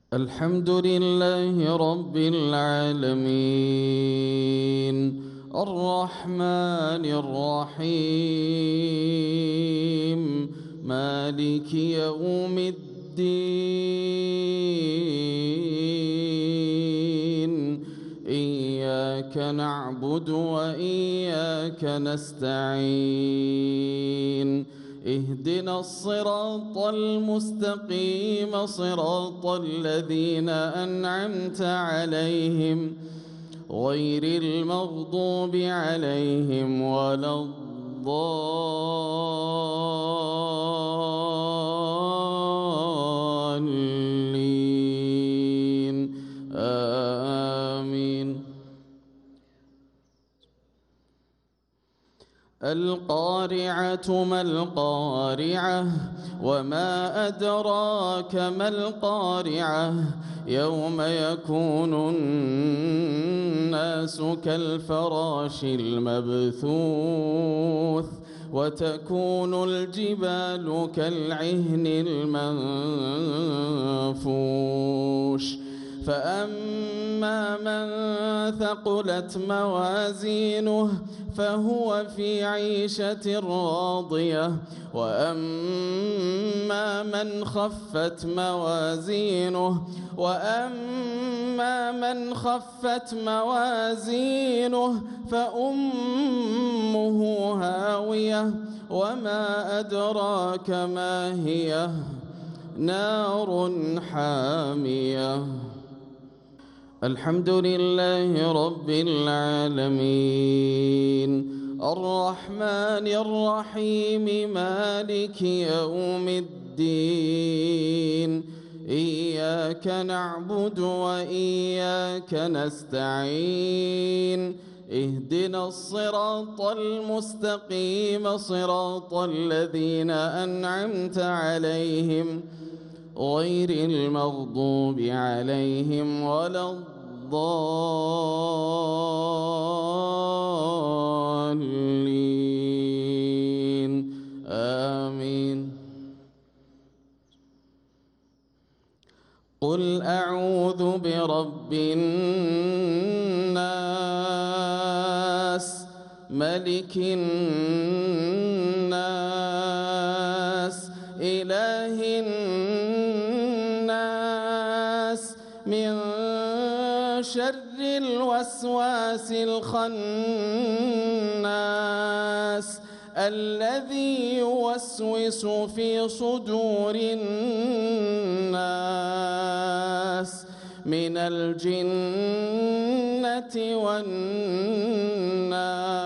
الحمد لله رب العالمين الرحمن الرحيم مالك يوم الدين إياك نعبد وإياك نستعين اهدنا الصراط المستقيم صراط الذين أنعمت عليهم غير المغضوب عليهم ولا الضالين آمين. القارعة ما القارعة وما أدراك ما القارعة يوم يكون الناس كالفراش المبثوث وتكون الجبال كالعهن المنفوش فأما من ثقلت موازينه فهو في عيشة راضية وأما من خفت موازينه فأمه هاوية وما أدراك ما هي نار حامية. الحمد لله رب العالمين الرحمن الرحيم مالك يوم الدين إياك نعبد وإياك نستعين اهدنا الصراط المستقيم صراط الذين أنعمت عليهم غير المغضوب عليهم ولا الضالين آمين. قل أعوذ برب الناس ملك الناس إله الناس من شر الوسواس الخناس الذي يوسوس في صدور الناس من الجنة والناس.